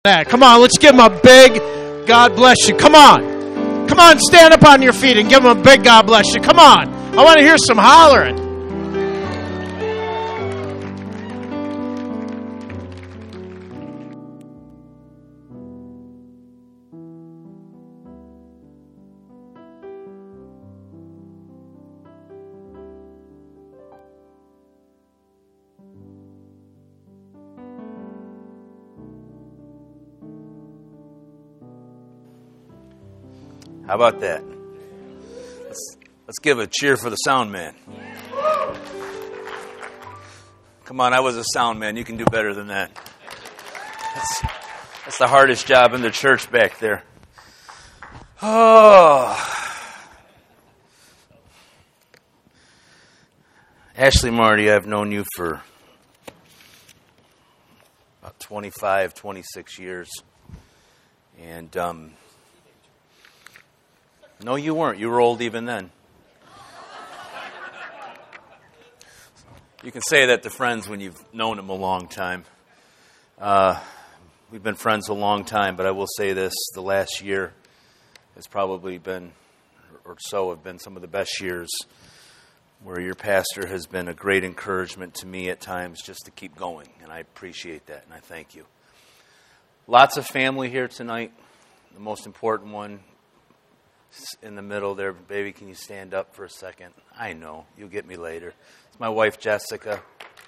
Come on, let's give him a big God bless you. Come on. Come on, stand up on your feet and give him a big God bless you. Come on. I want to hear some hollering. How about that? Let's give a cheer for the sound man. Come on, I was a sound man. You can do better than that. That's the hardest job in the church back there. Oh. Ashley Marty, I've known you for about 25, 26 years. And, no, you weren't. You were old even then. You can say that to friends when you've known them a long time. We've been friends a long time, but I will say this. The last year has probably been, or so have been, some of the best years where your pastor has been a great encouragement to me at times just to keep going. And I appreciate that, and I thank you. Lots of family here tonight. The most important one in the middle there. Baby, can you stand up for a second? I know. You'll get me later. It's my wife, Jessica.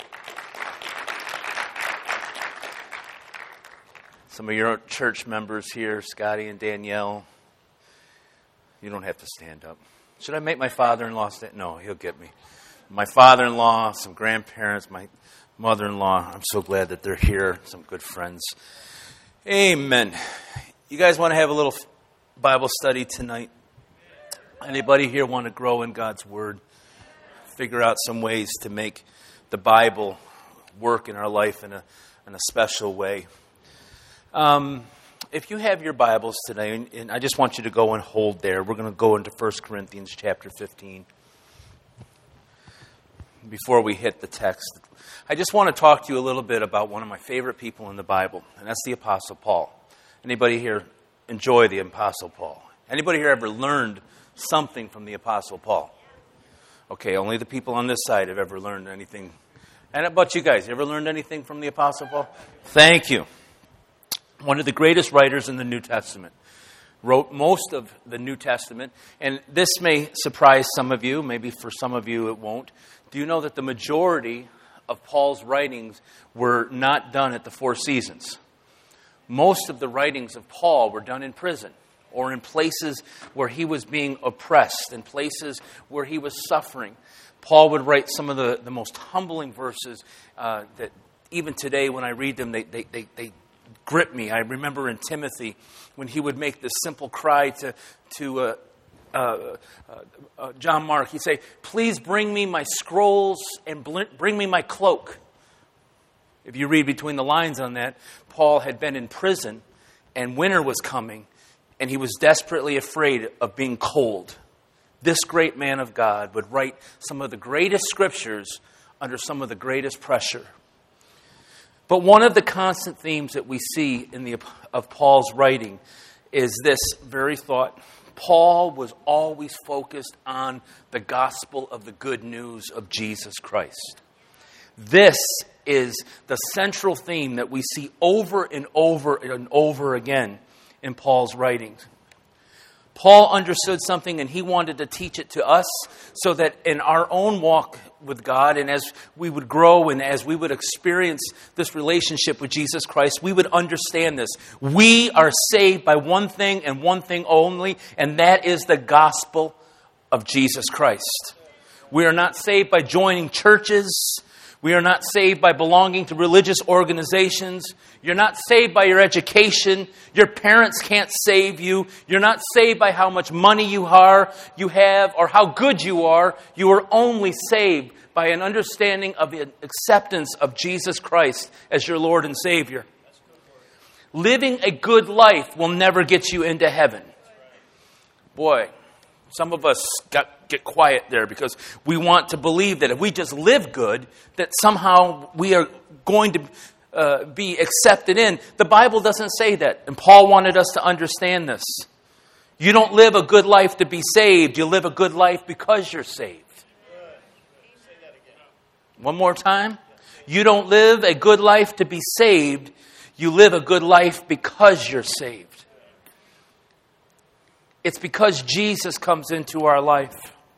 Some of your church members here, Scotty and Danielle. You don't have to stand up. Should I make my father-in-law stand? No, he'll get me. My father-in-law, some grandparents, my mother-in-law. I'm so glad that they're here. Some good friends. Amen. You guys want to have a little Bible study tonight? Anybody here want to grow in God's Word? Figure out some ways to make the Bible work in our life in a special way. If you have your Bibles today, and I just want you to go and hold there. We're going to go into 1 Corinthians chapter 15. Before we hit the text, I just want to talk to you a little bit about one of my favorite people in the Bible, and that's the Apostle Paul. Anybody here enjoy the Apostle Paul? Anybody here ever learned something from the Apostle Paul? Okay, only the people on this side have ever learned anything. And how about you guys? You ever learned anything from the Apostle Paul? Thank you. One of the greatest writers in the New Testament. Wrote most of the New Testament. And this may surprise some of you. Maybe for some of you it won't. Do you know that the majority of Paul's writings were not done at the Four Seasons? Most of the writings of Paul were done in prison or in places where he was being oppressed, in places where he was suffering. Paul would write some of the most humbling verses that even today when I read them, they grip me. I remember in Timothy when he would make this simple cry to John Mark. He'd say, "Please bring me my scrolls and bring me my cloak." If you read between the lines on that, Paul had been in prison and winter was coming and he was desperately afraid of being cold. This great man of God would write some of the greatest scriptures under some of the greatest pressure. But one of the constant themes that we see of Paul's writing is this very thought. Paul was always focused on the gospel of the good news of Jesus Christ. This is the central theme that we see over and over and over again in Paul's writings. Paul understood something and he wanted to teach it to us so that in our own walk with God and as we would grow and as we would experience this relationship with Jesus Christ, we would understand this. We are saved by one thing and one thing only, and that is the gospel of Jesus Christ. We are not saved by joining churches. We are not saved by belonging to religious organizations. You're not saved by your education. Your parents can't save you. You're not saved by how much money you have or how good you are. You are only saved by an understanding of the acceptance of Jesus Christ as your Lord and Savior. Living a good life will never get you into heaven. Boy, some of us get quiet there because we want to believe that if we just live good, that somehow we are going to be accepted in. The Bible doesn't say that. And Paul wanted us to understand this. You don't live a good life to be saved. You live a good life because you're saved. One more time. You don't live a good life to be saved. You live a good life because you're saved. It's because Jesus comes into our life.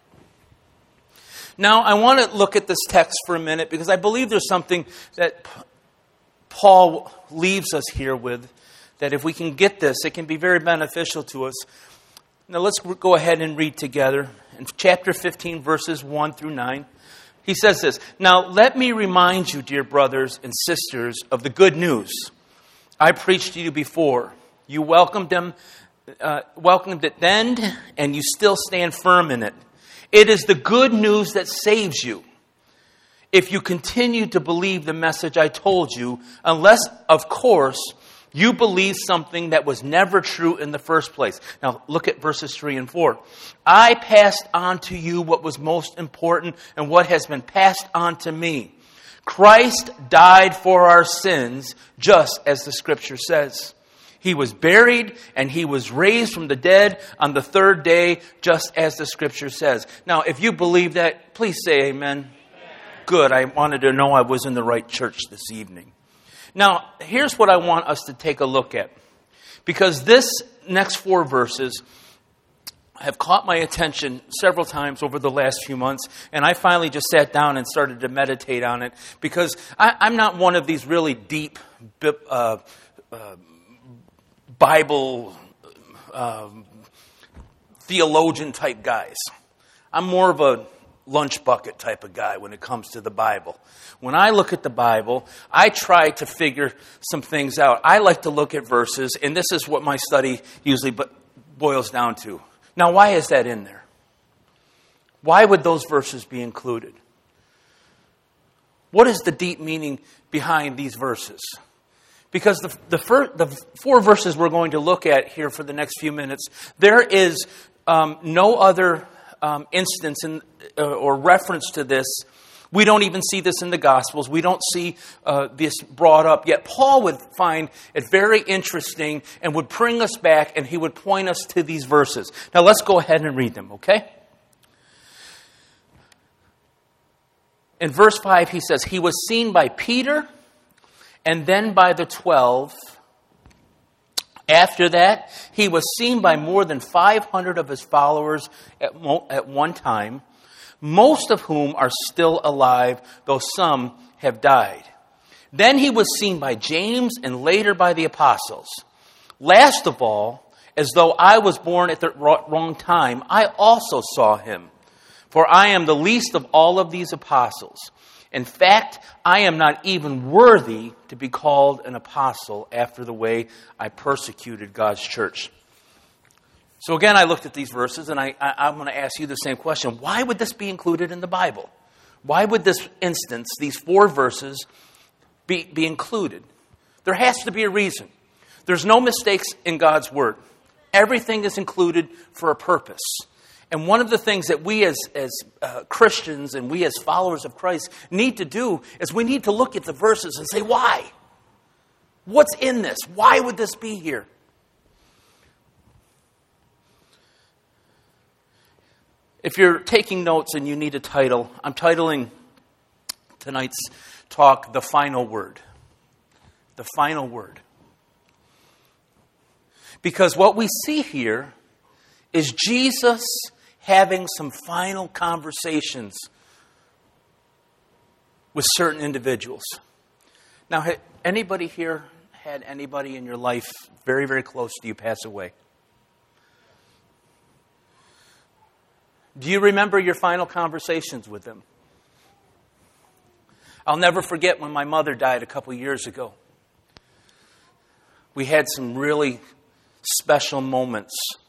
Now, I want to look at this text for a minute because I believe there's something that Paul leaves us here with, that if we can get this, it can be very beneficial to us. Now, let's go ahead and read together. In chapter 15, verses 1 through 9, he says this, "Now, let me remind you, dear brothers and sisters, of the good news I preached to you before. You welcomed it then, and you still stand firm in it. It is the good news that saves you. If you continue to believe the message I told you, unless, of course, you believe something that was never true in the first place." Now, look at verses 3 and 4. "I passed on to you what was most important and what has been passed on to me. Christ died for our sins, just as the Scripture says. He was buried and he was raised from the dead on the third day, just as the Scripture says." Now, if you believe that, please say amen. Good. I wanted to know I was in the right church this evening. Now, here's what I want us to take a look at. Because this next 4 verses have caught my attention several times over the last few months, and I finally just sat down and started to meditate on it, because I'm not one of these really deep Bible theologian type guys. I'm more of a lunch bucket type of guy when it comes to the Bible. When I look at the Bible, I try to figure some things out. I like to look at verses, and this is what my study usually boils down to. Now, why is that in there? Why would those verses be included? What is the deep meaning behind these verses? Because the 4 verses we're going to look at here for the next few minutes, there is no other instance or reference to this. We don't even see this in the Gospels. We don't see this brought up. Yet Paul would find it very interesting and would bring us back, and he would point us to these verses. Now let's go ahead and read them, okay? In verse 5, he says, "He was seen by Peter and then by the 12. After that, he was seen by more than 500 of his followers at one time, most of whom are still alive, though some have died. Then he was seen by James and later by the apostles. Last of all, as though I was born at the wrong time, I also saw him. For I am the least of all of these apostles. In fact, I am not even worthy to be called an apostle after the way I persecuted God's church." So again, I looked at these verses, and I'm going to ask you the same question. Why would this be included in the Bible? Why would this instance, these 4 verses, be included? There has to be a reason. There's no mistakes in God's Word. Everything is included for a purpose. And one of the things that we as Christians and we as followers of Christ need to do is we need to look at the verses and say, why? What's in this? Why would this be here? If you're taking notes and you need a title, I'm titling tonight's talk, "The Final Word." The final word. Because what we see here is Jesus having some final conversations with certain individuals. Now, had anybody here had anybody in your life very, very close to you pass away? Do you remember your final conversations with them? I'll never forget when my mother died a couple years ago. We had some really special moments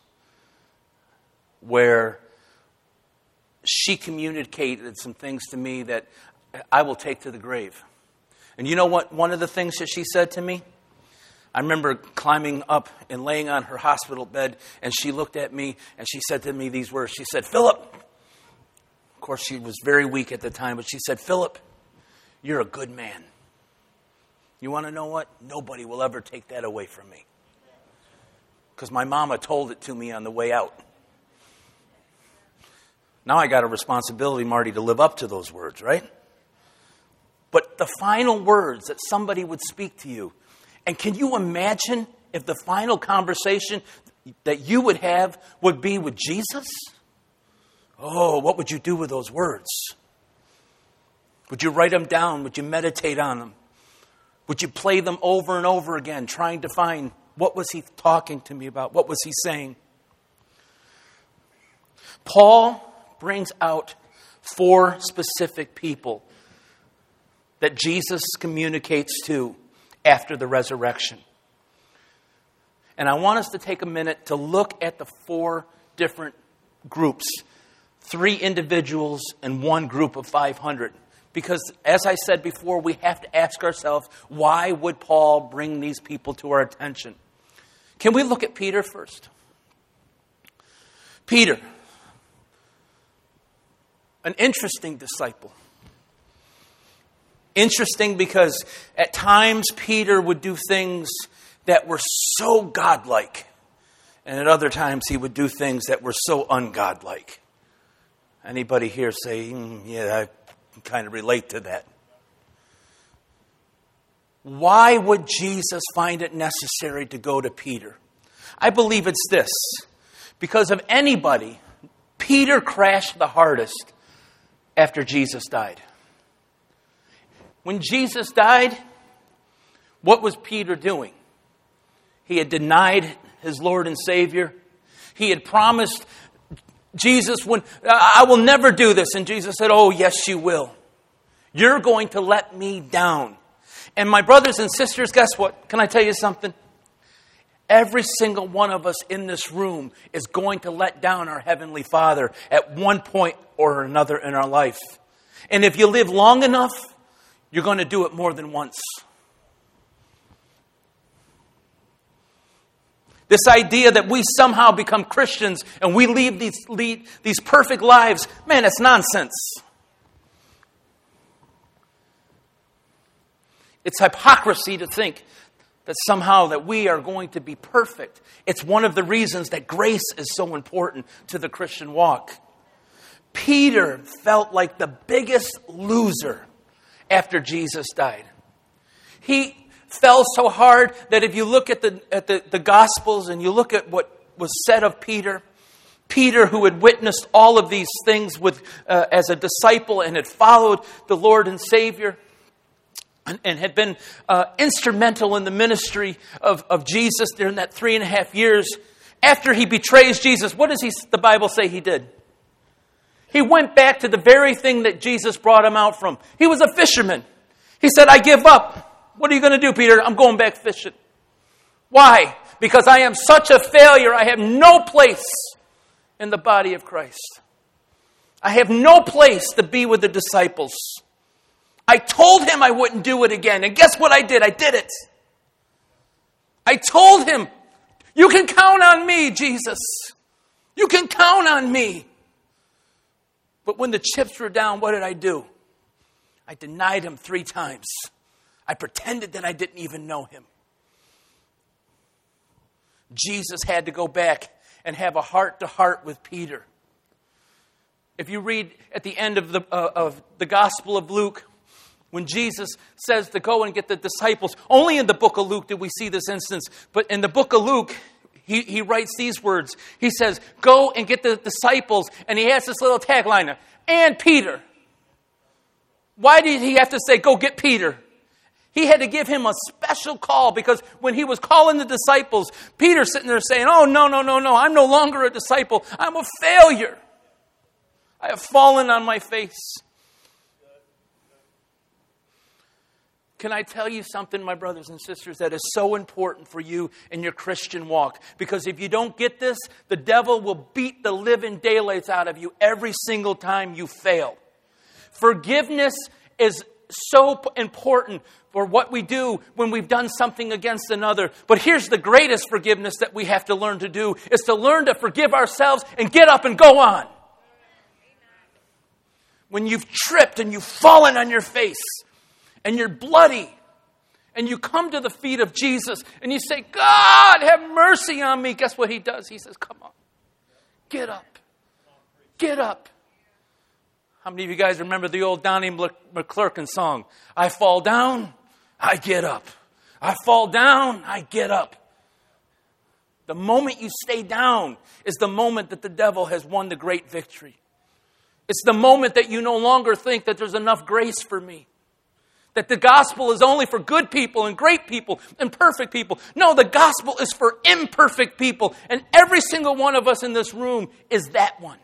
where she communicated some things to me that I will take to the grave. And you know what? One of the things that she said to me, I remember climbing up and laying on her hospital bed, and she looked at me and she said to me these words. She said, "Philip," of course she was very weak at the time, but she said, "Philip, you're a good man." You want to know what? Nobody will ever take that away from me. Because my mama told it to me on the way out. Now I got a responsibility, Marty, to live up to those words, right? But the final words that somebody would speak to you, and can you imagine if the final conversation that you would have would be with Jesus? Oh, what would you do with those words? Would you write them down? Would you meditate on them? Would you play them over and over again, trying to find what was he talking to me about? What was he saying? Paul brings out 4 specific people that Jesus communicates to after the resurrection. And I want us to take a minute to look at the 4 different groups. 3 individuals and 1 group of 500. Because, as I said before, we have to ask ourselves, why would Paul bring these people to our attention? Can we look at Peter first? Peter, an interesting disciple. Interesting because at times Peter would do things that were so godlike. And at other times he would do things that were so ungodlike. Anybody here say, yeah, I kind of relate to that. Why would Jesus find it necessary to go to Peter? I believe it's this. Because of anybody, Peter crashed the hardest after Jesus died. When Jesus died, what was Peter doing? He had denied his Lord and Savior. He had promised Jesus, I will never do this. And Jesus said, oh, yes, you will. You're going to let me down. And my brothers and sisters, guess what? Can I tell you something? Every single one of us in this room is going to let down our Heavenly Father at one point or another in our life. And if you live long enough, you're going to do it more than once. This idea that we somehow become Christians and we lead these perfect lives, man, it's nonsense. It's hypocrisy to think that somehow that we are going to be perfect. It's one of the reasons that grace is so important to the Christian walk. Peter felt like the biggest loser after Jesus died. He fell so hard that if you look at the Gospels and you look at what was said of Peter, who had witnessed all of these things as a disciple and had followed the Lord and Savior, and had been instrumental in the ministry of Jesus during that 3.5 years. After he betrays Jesus, what does the Bible say he did? He went back to the very thing that Jesus brought him out from. He was a fisherman. He said, I give up. What are you going to do, Peter? I'm going back fishing. Why? Because I am such a failure. I have no place in the body of Christ. I have no place to be with the disciples. I told him I wouldn't do it again. And guess what I did? I did it. I told him, you can count on me, Jesus. You can count on me. But when the chips were down, what did I do? I denied him 3 times. I pretended that I didn't even know him. Jesus had to go back and have a heart-to-heart with Peter. If you read at the end of the Gospel of Luke, when Jesus says to go and get the disciples, only in the book of Luke did we see this instance, but in the book of Luke, he writes these words. He says, go and get the disciples, and he has this little tagline, and Peter. Why did he have to say, go get Peter? He had to give him a special call because when he was calling the disciples, Peter's sitting there saying, oh, no, I'm no longer a disciple. I'm a failure. I have fallen on my face. Can I tell you something, my brothers and sisters, that is so important for you in your Christian walk? Because if you don't get this, the devil will beat the living daylights out of you every single time you fail. Forgiveness is so important for what we do when we've done something against another. But here's the greatest forgiveness that we have to learn to do, is to learn to forgive ourselves and get up and go on. When you've tripped and you've fallen on your face, and you're bloody, and you come to the feet of Jesus and you say, God, have mercy on me, guess what he does? He says, come on, get up. Get up. How many of you guys remember the old Donnie McClurkin song? I fall down, I get up. I fall down, I get up. The moment you stay down is the moment that the devil has won the great victory. It's the moment that you no longer think that there's enough grace for me. That the gospel is only for good people and great people and perfect people. No, the gospel is for imperfect people. And every single one of us in this room is that one.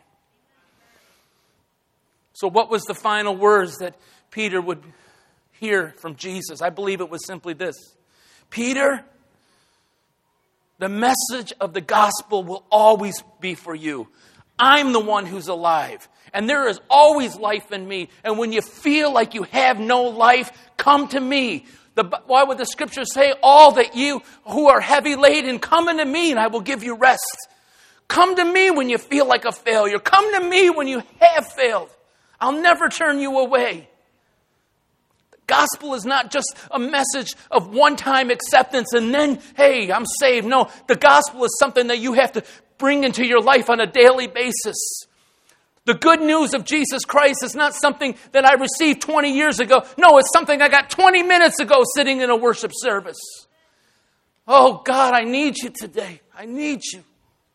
So what was the final words that Peter would hear from Jesus? I believe it was simply this. Peter, the message of the gospel will always be for you. I'm the one who's alive. And there is always life in me. And when you feel like you have no life, come to me. Why would the scripture say, all that you who are heavy laden, come unto me and I will give you rest. Come to me when you feel like a failure. Come to me when you have failed. I'll never turn you away. The gospel is not just a message of one-time acceptance and then, hey, I'm saved. No, the gospel is something that you have to bring into your life on a daily basis. The good news of Jesus Christ is not something that I received 20 years ago. No, it's something I got 20 minutes ago sitting in a worship service. Oh, God, I need you today. I need you.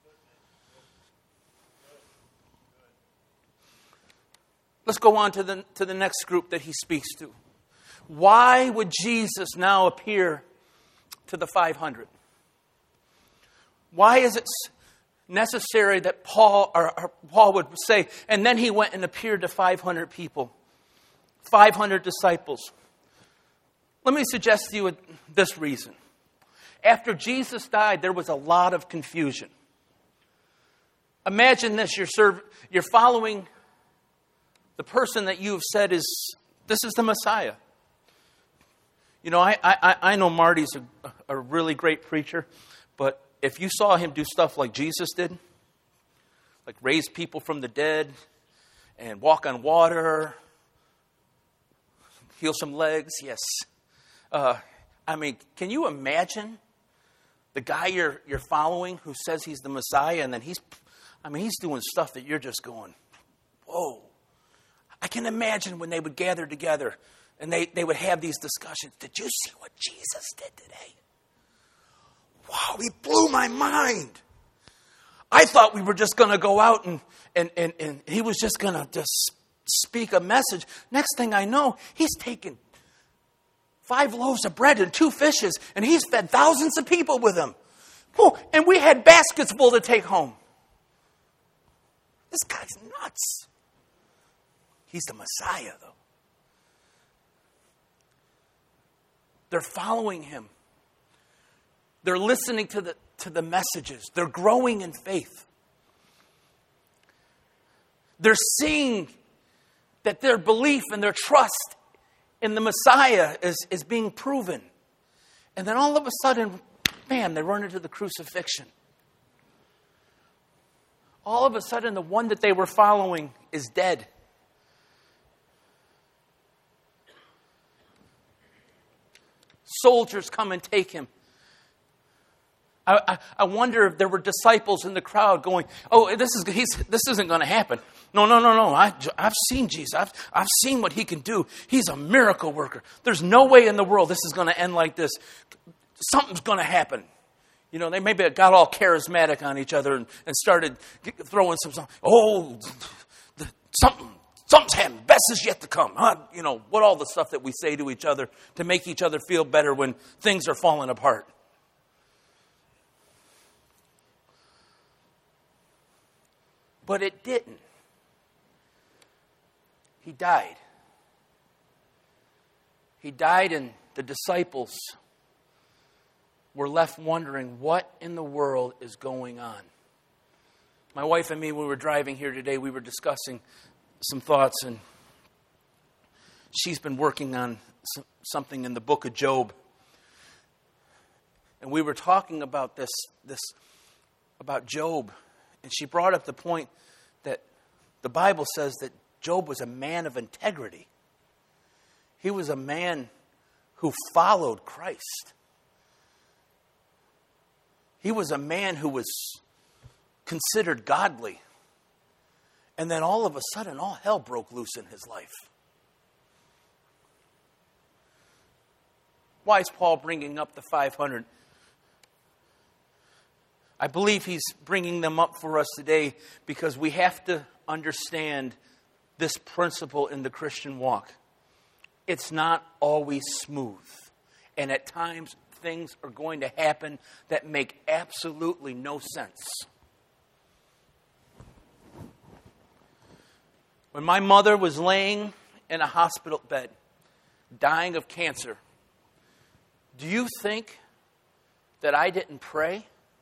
Let's go on to the next group that he speaks to. Why would Jesus now appear to the 500? Why is it necessary that Paul would say, and then he went and appeared to 500 people, 500 disciples? Let me suggest to you this reason. After Jesus died, there was a lot of confusion. Imagine this, you're following the person that you have said this is the Messiah. You know, I know Marty's a really great preacher, but if you saw him do stuff like Jesus did, like raise people from the dead and walk on water, heal some legs, yes. Can you imagine the guy you're following who says he's the Messiah and then he's doing stuff that you're just going, whoa. I can imagine when they would gather together and they would have these discussions. Did you see what Jesus did today? Wow, he blew my mind. I thought we were just going to go out and he was just going to just speak a message. Next thing I know, he's taken 5 loaves of bread and 2 fishes, and he's fed thousands of people with them. Oh, and we had baskets full to take home. This guy's nuts. He's the Messiah, though. They're following him. They're listening to the messages. They're growing in faith. They're seeing that their belief and their trust in the Messiah is being proven. And then all of a sudden, bam, they run into the crucifixion. All of a sudden, the one that they were following is dead. Soldiers come and take him. I wonder if there were disciples in the crowd going, oh, this isn't going to happen. No. I've seen Jesus. I've seen what he can do. He's a miracle worker. There's no way in the world this is going to end like this. Something's going to happen. You know, they maybe got all charismatic on each other and started throwing something's happened. Best is yet to come. Huh? You know, what all the stuff that we say to each other to make each other feel better when things are falling apart. But it didn't. He died. He died, and the disciples were left wondering what in the world is going on. My wife and me, when we were driving here today, we were discussing some thoughts, and she's been working on something in the book of Job. And we were talking about this about Job. And she brought up the point that the Bible says that Job was a man of integrity. He was a man who followed Christ. He was a man who was considered godly. And then all of a sudden, all hell broke loose in his life. Why is Paul bringing up the 500? I believe he's bringing them up for us today because we have to understand this principle in the Christian walk. It's not always smooth. And at times, things are going to happen that make absolutely no sense. When my mother was laying in a hospital bed, dying of cancer, do you think that I didn't pray?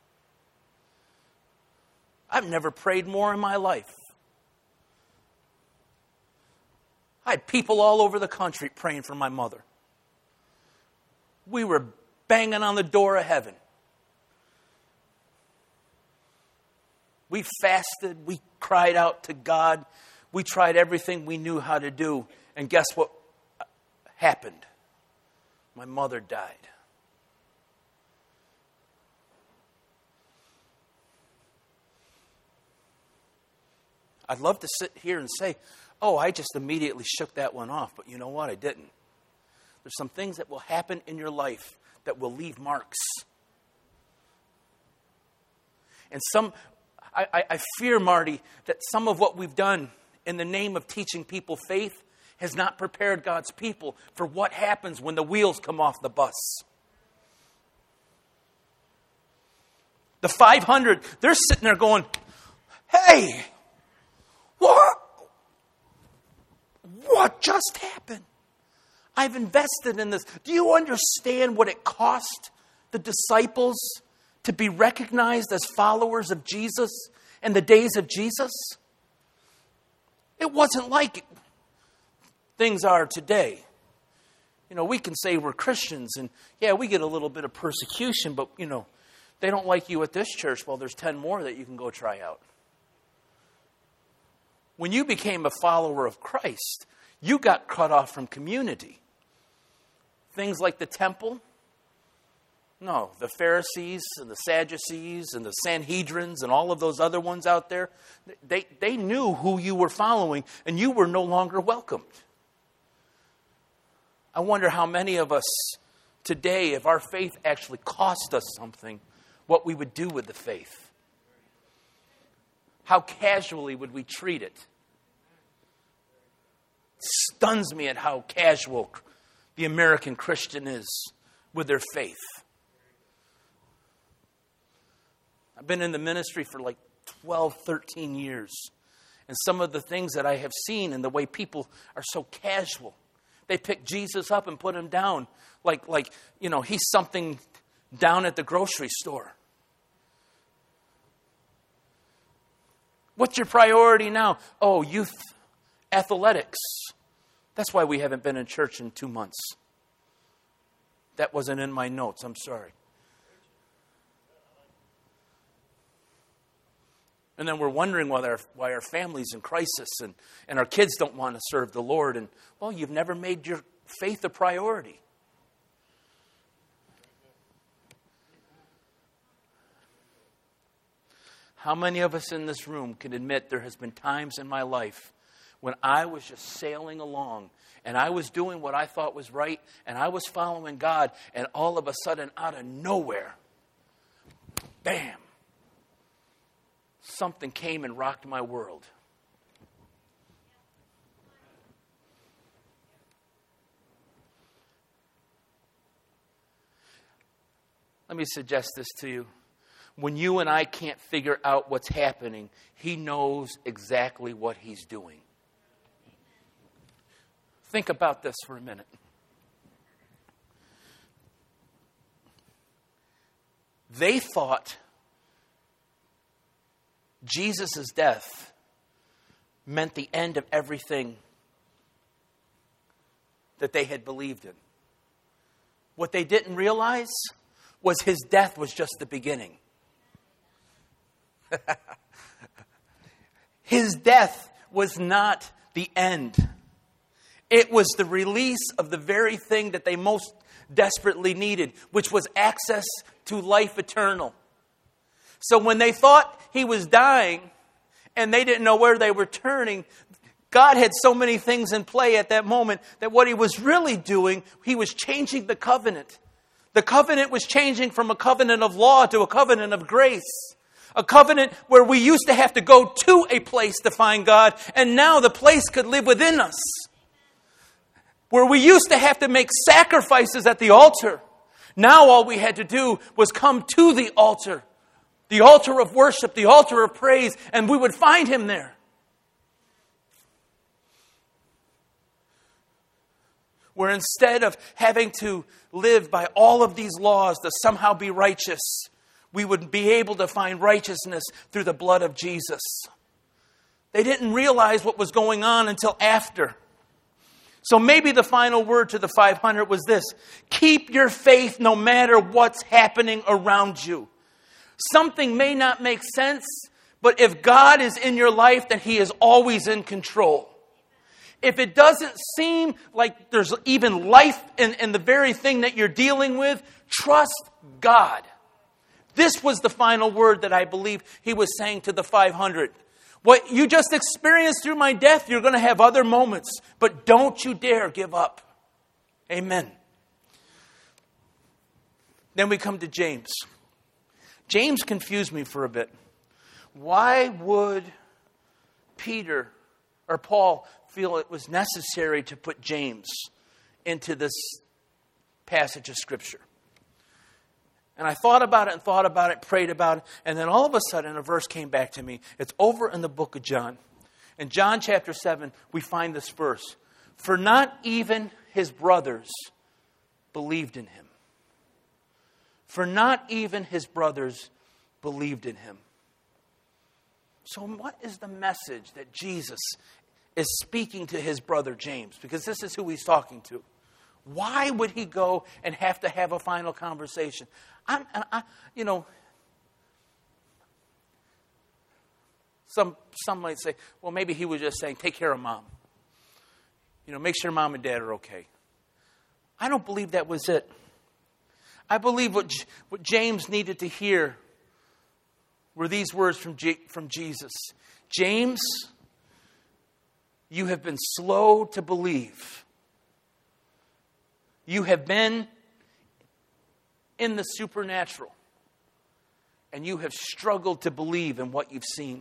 I've never prayed more in my life. I had people all over the country praying for my mother. We were banging on the door of heaven. We fasted. We cried out to God. We tried everything we knew how to do. And guess what happened? My mother died. I'd love to sit here and say, oh, I just immediately shook that one off. But you know what? I didn't. There's some things that will happen in your life that will leave marks. And I fear, Marty, that some of what we've done in the name of teaching people faith has not prepared God's people for what happens when the wheels come off the bus. The 500, they're sitting there going, hey, what just happened? I've invested in this. Do you understand what it cost the disciples to be recognized as followers of Jesus in the days of Jesus? It wasn't like things are today. You know, we can say we're Christians and, yeah, we get a little bit of persecution, but, you know, they don't like you at this church. Well, there's 10 more that you can go try out. When you became a follower of Christ, you got cut off from community. Things like the temple. No, the Pharisees and the Sadducees and the Sanhedrins and all of those other ones out there, they knew who you were following and you were no longer welcomed. I wonder how many of us today, if our faith actually cost us something, what we would do with the faith. How casually would we treat it? It stuns me at how casual the American Christian is with their faith. I've been in the ministry for like 12, 13 years. And some of the things that I have seen and the way people are so casual. They pick Jesus up and put him down like you know, he's something down at the grocery store. What's your priority now? Oh, youth athletics. That's why we haven't been in church in 2 months. That wasn't in my notes. I'm sorry. And then we're wondering why our family's in crisis and our kids don't want to serve the Lord. And, well, you've never made your faith a priority. How many of us in this room can admit there has been times in my life when I was just sailing along and I was doing what I thought was right and I was following God, and all of a sudden, out of nowhere, bam, something came and rocked my world. Let me suggest this to you. When you and I can't figure out what's happening, he knows exactly what he's doing. Think about this for a minute. They thought Jesus' death meant the end of everything that they had believed in. What they didn't realize was his death was just the beginning. His death was not the end. It was the release of the very thing that they most desperately needed, which was access to life eternal. So when they thought he was dying and they didn't know where they were turning, God had so many things in play at that moment that what he was really doing, he was changing the covenant. The covenant was changing from a covenant of law to a covenant of grace. A covenant where we used to have to go to a place to find God, and now the place could live within us. Where we used to have to make sacrifices at the altar, now all we had to do was come to the altar of worship, the altar of praise, and we would find him there. Where instead of having to live by all of these laws to somehow be righteous, we would be able to find righteousness through the blood of Jesus. They didn't realize what was going on until after. So maybe the final word to the 500 was this: keep your faith no matter what's happening around you. Something may not make sense, but if God is in your life, then he is always in control. If it doesn't seem like there's even life in the very thing that you're dealing with, trust God. This was the final word that I believe he was saying to the 500. What you just experienced through my death, you're going to have other moments, but don't you dare give up. Amen. Then we come to James. James confused me for a bit. Why would Peter or Paul feel it was necessary to put James into this passage of Scripture? And I thought about it, prayed about it, and then all of a sudden a verse came back to me. It's over in the book of John. In John chapter 7, we find this verse. For not even his brothers believed in him. For not even his brothers believed in him. So what is the message that Jesus is speaking to his brother James? Because this is who he's talking to. Why would he go and have to have a final conversation? Some might say, well, maybe he was just saying, take care of mom. Make sure mom and dad are okay. I don't believe that was it. I believe what James needed to hear were these words from Jesus. James, you have been slow to believe. You have been in the supernatural, and you have struggled to believe in what you've seen.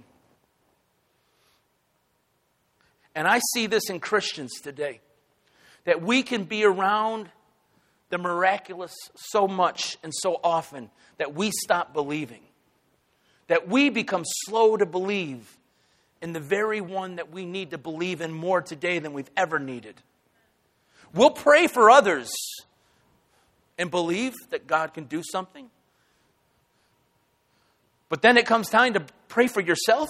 And I see this in Christians today, that we can be around the miraculous so much and so often that we stop believing. That we become slow to believe in the very one that we need to believe in more today than we've ever needed. We'll pray for others and believe that God can do something. But then it comes time to pray for yourself.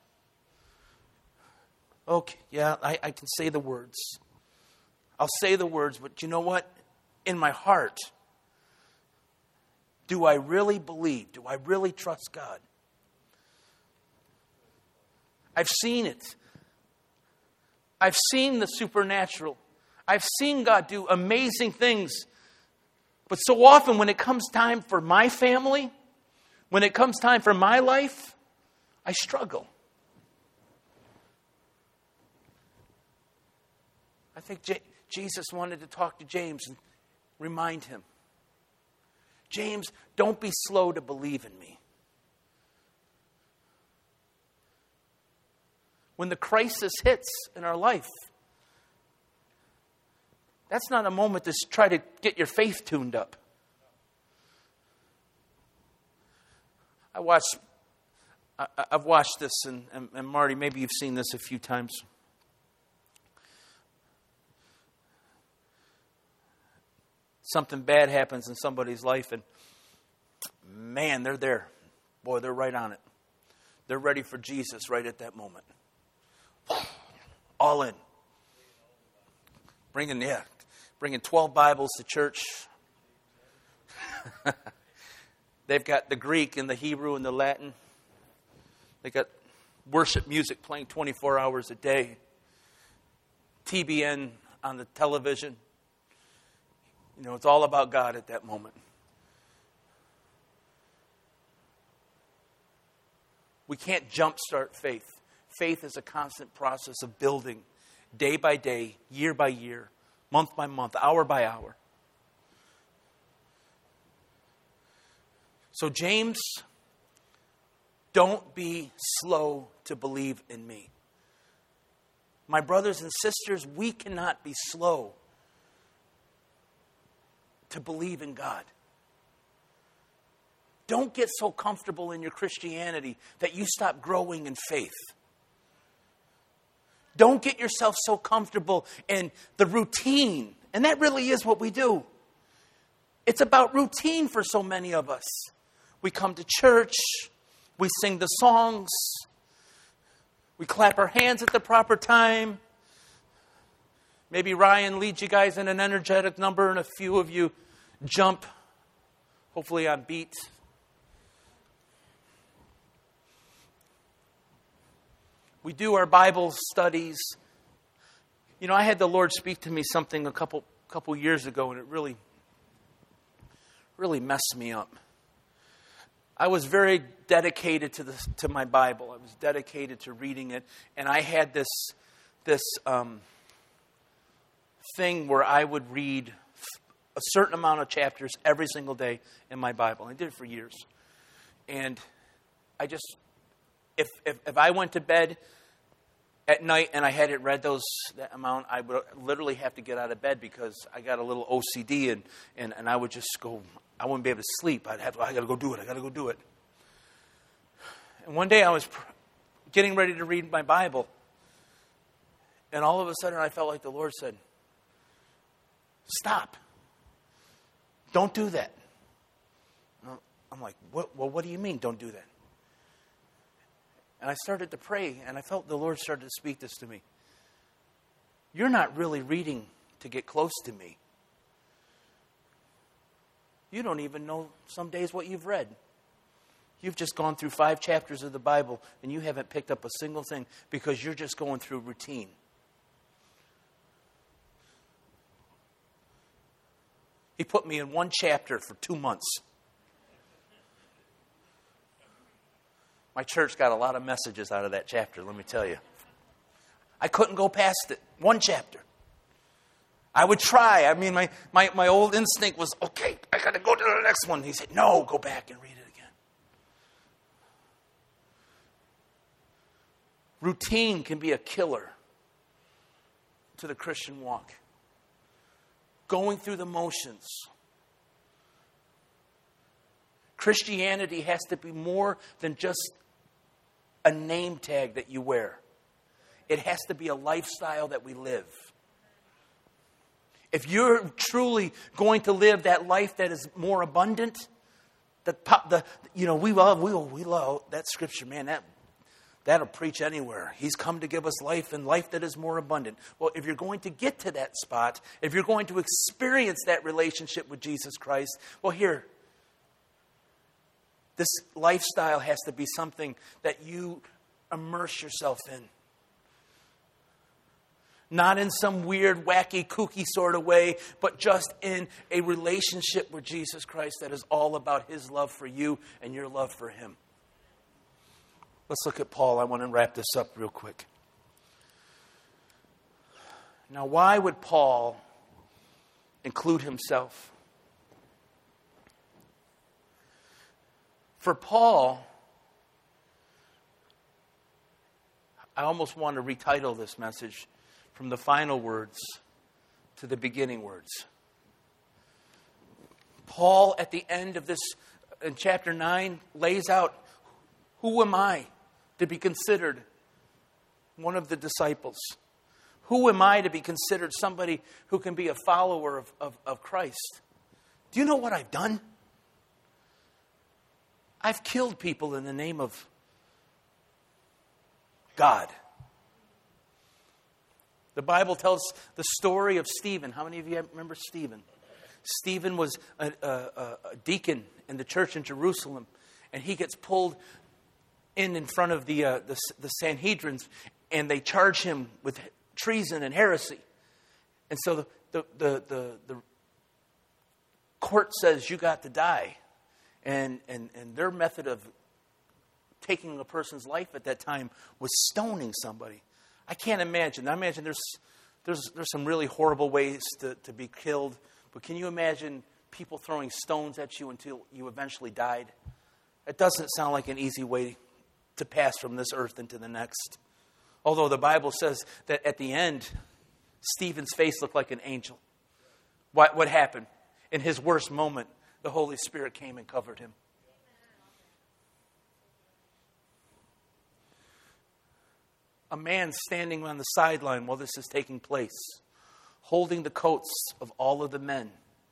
Okay, yeah, I can say the words. I'll say the words, but you know what? In my heart, do I really believe? Do I really trust God? I've seen it. I've seen the supernatural. I've seen God do amazing things. But so often when it comes time for my family, when it comes time for my life, I struggle. I think Jesus wanted to talk to James and remind him, James, don't be slow to believe in me. When the crisis hits in our life, that's not a moment to try to get your faith tuned up. I've watched this, and Marty, maybe you've seen this a few times. Something bad happens in somebody's life, and man, they're there. Boy, they're right on it. They're ready for Jesus right at that moment. All in. Bringing 12 Bibles to church. They've got the Greek and the Hebrew and the Latin. They got worship music playing 24 hours a day. TBN on the television. You know, it's all about God at that moment. We can't jumpstart faith. Faith is a constant process of building day by day, year by year, month by month, hour by hour. So James, don't be slow to believe in me. My brothers and sisters, we cannot be slow to believe in God. Don't get so comfortable in your Christianity that you stop growing in faith. Don't get yourself so comfortable in the routine. And that really is what we do. It's about routine for so many of us. We come to church, we sing the songs, we clap our hands at the proper time. Maybe Ryan leads you guys in an energetic number and a few of you jump, hopefully on beat. We do our Bible studies. You know, I had the Lord speak to me something a couple years ago, and it really messed me up. I was very dedicated to my Bible. I was dedicated to reading it, and I had this thing where I would read a certain amount of chapters every single day in my Bible. I did it for years, and I just if I went to bed at night and I hadn't read that amount, I would literally have to get out of bed because I got a little OCD and I would just go. I wouldn't be able to sleep. I got to go do it. I got to go do it. And one day I was getting ready to read my Bible, and all of a sudden I felt like the Lord said, "Stop. Don't do that." I'm like, what do you mean, don't do that? And I started to pray, and I felt the Lord started to speak this to me. You're not really reading to get close to me. You don't even know some days what you've read. You've just gone through 5 chapters of the Bible, and you haven't picked up a single thing because you're just going through routine. He put me in one chapter for 2 months. My church got a lot of messages out of that chapter, let me tell you. I couldn't go past it. One chapter. I would try. I mean, my old instinct was, okay, I got to go to the next one. He said, no, go back and read it again. Routine can be a killer to the Christian walk. Going through the motions. Christianity has to be more than just a name tag that you wear. It has to be a lifestyle that we live. If you're truly going to live that life that is more abundant, we love that scripture, man. That'll preach anywhere. He's come to give us life and life that is more abundant. Well, if you're going to get to that spot, if you're going to experience that relationship with Jesus Christ, well, here, this lifestyle has to be something that you immerse yourself in. Not in some weird, wacky, kooky sort of way, but just in a relationship with Jesus Christ that is all about His love for you and your love for Him. Let's look at Paul. I want to wrap this up real quick. Now, why would Paul include himself? For Paul, I almost want to retitle this message from the final words to the beginning words. Paul, at the end of this, in chapter 9, lays out, who am I to be considered one of the disciples? Who am I to be considered somebody who can be a follower of Christ? Do you know what I've done? I've killed people in the name of God. The Bible tells the story of Stephen. How many of you remember Stephen? Stephen was a deacon in the church in Jerusalem, and he gets pulled in front of the Sanhedrins, and they charge him with treason and heresy. And so the court says you got to die. And their method of taking a person's life at that time was stoning somebody. I can't imagine. I imagine there's some really horrible ways to be killed. But can you imagine people throwing stones at you until you eventually died? It doesn't sound like an easy way to pass from this earth into the next. Although the Bible says that at the end, Stephen's face looked like an angel. What happened? In his worst moment, the Holy Spirit came and covered him. A man standing on the sideline while this is taking place, holding the coats of all of the men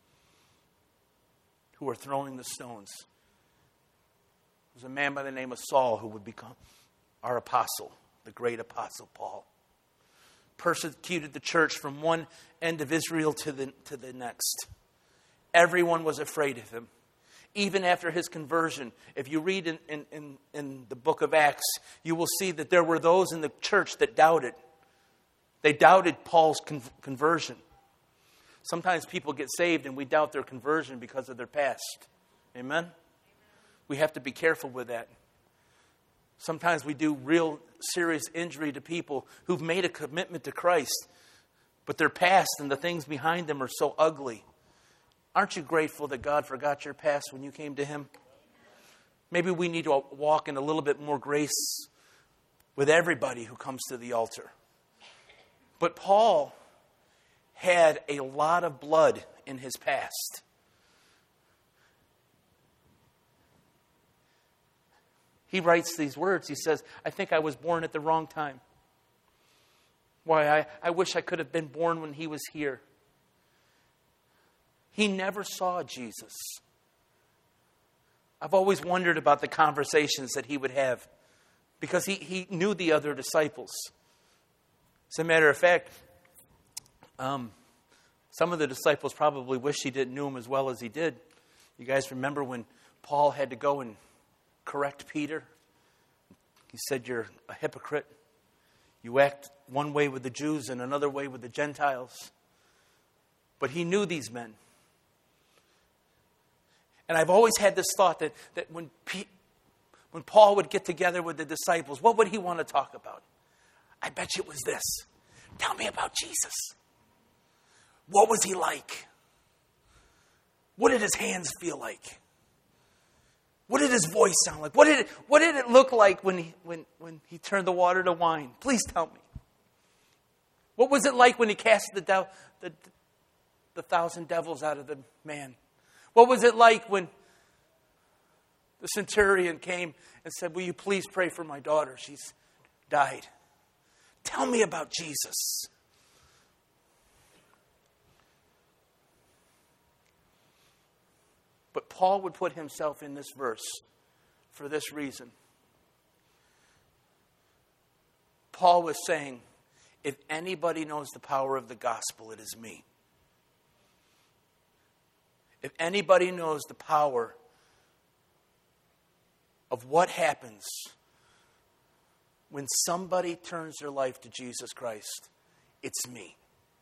who are throwing the stones. There's a man by the name of Saul who would become our apostle, the great apostle Paul. Persecuted the church from one end of Israel to the next. Everyone was afraid of him. Even after his conversion, if you read in the book of Acts, you will see that there were those in the church that doubted. They doubted Paul's conversion. Sometimes people get saved and we doubt their conversion because of their past. Amen? We have to be careful with that. Sometimes we do real serious injury to people who've made a commitment to Christ, but their past and the things behind them are so ugly. Aren't you grateful that God forgot your past when you came to Him? Maybe we need to walk in a little bit more grace with everybody who comes to the altar. But Paul had a lot of blood in his past. He writes these words. He says, I think I was born at the wrong time. Why, I wish I could have been born when he was here. He never saw Jesus. I've always wondered about the conversations that he would have because he knew the other disciples. As a matter of fact, some of the disciples probably wish he didn't know him as well as he did. You guys remember when Paul had to go and correct Peter? He said, you're a hypocrite. You act one way with the Jews and another way with the Gentiles. But he knew these men. And I've always had this thought that when Paul would get together with the disciples, what would he want to talk about? I bet you it was this. Tell me about Jesus. What was he like? What did his hands feel like? What did his voice sound like? What did it look like when he turned the water to wine? Please tell me. What was it like when he cast the 1,000 devils out of the man? What was it like when the centurion came and said, will you please pray for my daughter? She's died. Tell me about Jesus. But Paul would put himself in this verse for this reason. Paul was saying, if anybody knows the power of the gospel, it is me. If anybody knows the power of what happens when somebody turns their life to Jesus Christ, it's me.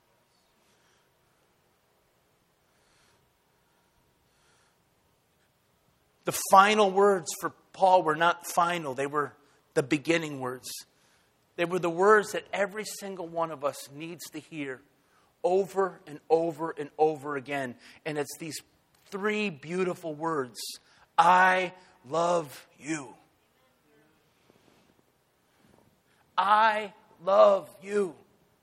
The final words for Paul were not final. They were the beginning words. They were the words that every single one of us needs to hear over and over and over again. And it's these three beautiful words. I love you. I love you.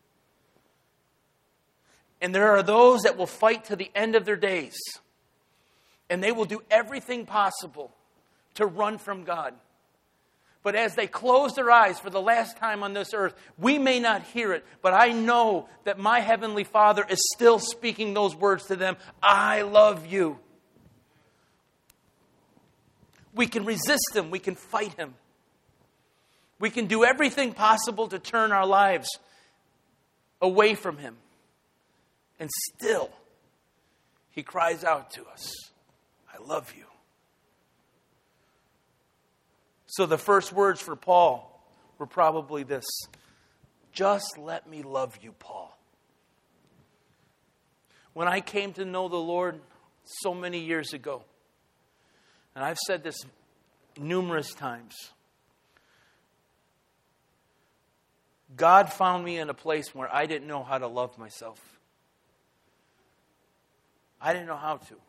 And there are those that will fight to the end of their days. And they will do everything possible to run from God. But as they close their eyes for the last time on this earth, we may not hear it, but I know that my Heavenly Father is still speaking those words to them. I love you. We can resist Him. We can fight Him. We can do everything possible to turn our lives away from Him. And still, He cries out to us, I love you. So the first words for Paul were probably this. Just let me love you, Paul. When I came to know the Lord so many years ago. And I've said this numerous times. God found me in a place where I didn't know how to love myself. I didn't know how to.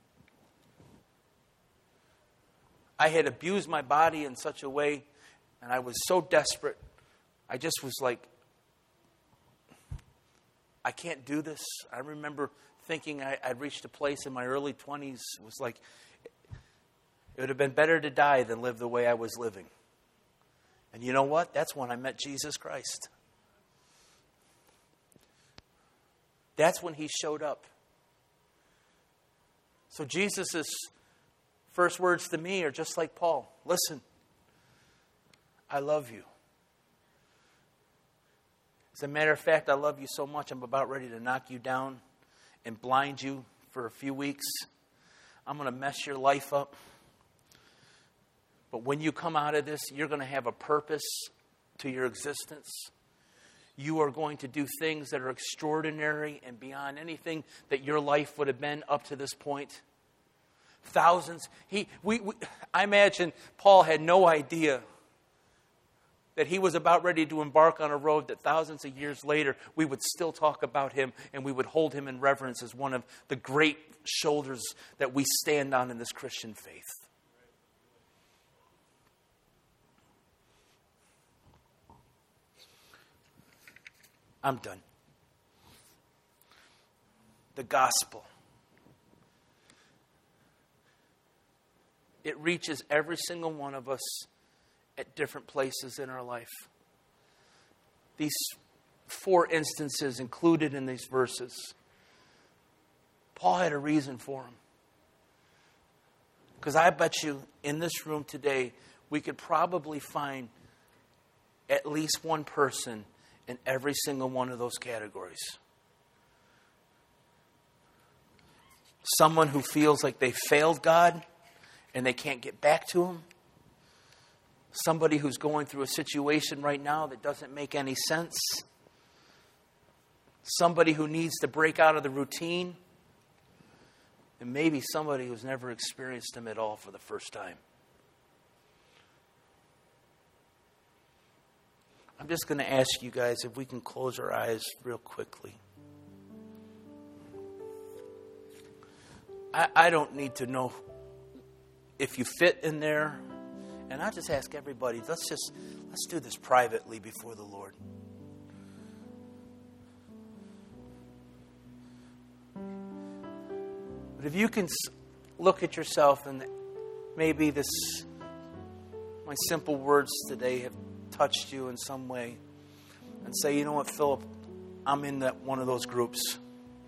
I had abused my body in such a way, and I was so desperate. I just was like, I can't do this. I remember thinking I'd reached a place in my early 20s. It was like, it would have been better to die than live the way I was living. And you know what? That's when I met Jesus Christ. That's when he showed up. So Jesus' first words to me are just like Paul. Listen, I love you. As a matter of fact, I love you so much, I'm about ready to knock you down and blind you for a few weeks. I'm going to mess your life up. But when you come out of this, you're going to have a purpose to your existence. You are going to do things that are extraordinary and beyond anything that your life would have been up to this point. Thousands. I imagine Paul had no idea that he was about ready to embark on a road that thousands of years later we would still talk about him and we would hold him in reverence as one of the great shoulders that we stand on in this Christian faith. I'm done. The gospel. It reaches every single one of us at different places in our life. These 4 instances included in these verses, Paul had a reason for them. Because I bet you in this room today, we could probably find at least one person in every single one of those categories. Someone who feels like they failed God and they can't get back to Him. Somebody who's going through a situation right now that doesn't make any sense. Somebody who needs to break out of the routine. And maybe somebody who's never experienced Him at all for the first time. I'm just going to ask you guys if we can close our eyes real quickly. I don't need to know if you fit in there. And I'll just ask everybody, let's do this privately before the Lord. But if you can look at yourself and maybe my simple words today have touched you in some way and say, you know what, Philip, I'm in that one of those groups.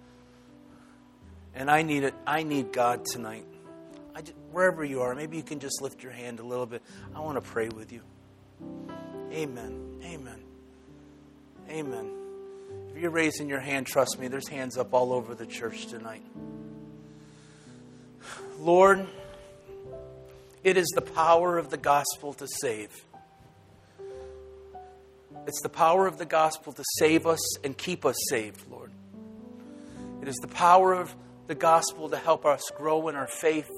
And I need it. I need God tonight. Wherever you are, maybe you can just lift your hand a little bit. I want to pray with you. Amen. Amen. Amen. If you're raising your hand, trust me, there's hands up all over the church tonight. Lord, it is the power of the gospel to save. It's the power of the gospel to save us and keep us saved, Lord. It is the power of the gospel to help us grow in our faith.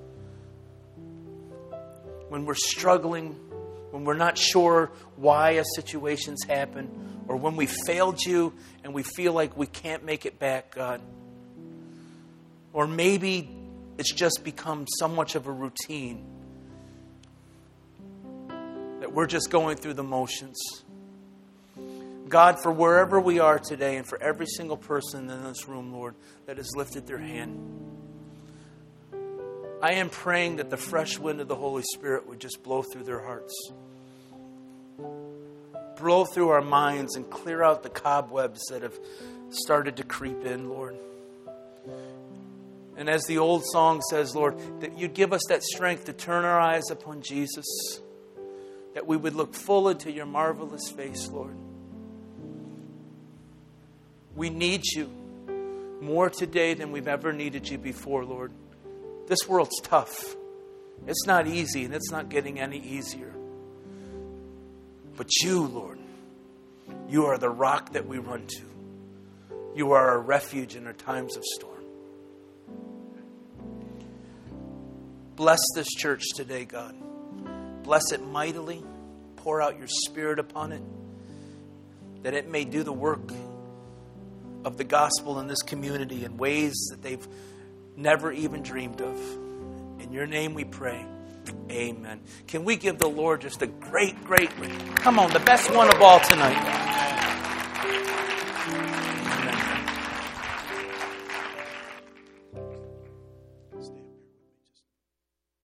When we're struggling, when we're not sure why a situation's happened, or when we failed you and we feel like we can't make it back, God. Or maybe it's just become so much of a routine that we're just going through the motions. God, for wherever we are today and for every single person in this room, Lord, that has lifted their hand, I am praying that the fresh wind of the Holy Spirit would just blow through their hearts. Blow through our minds and clear out the cobwebs that have started to creep in, Lord. And as the old song says, Lord, that you'd give us that strength to turn our eyes upon Jesus, that we would look full into your marvelous face, Lord. We need you more today than we've ever needed you before, Lord. This world's tough. It's not easy, and it's not getting any easier. But you, Lord, you are the rock that we run to. You are our refuge in our times of storm. Bless this church today, God. Bless it mightily. Pour out your Spirit upon it, that it may do the work of the gospel in this community in ways that they've never even dreamed of. In your name we pray. Amen. Can we give the Lord just a great, come on, the best one of all tonight.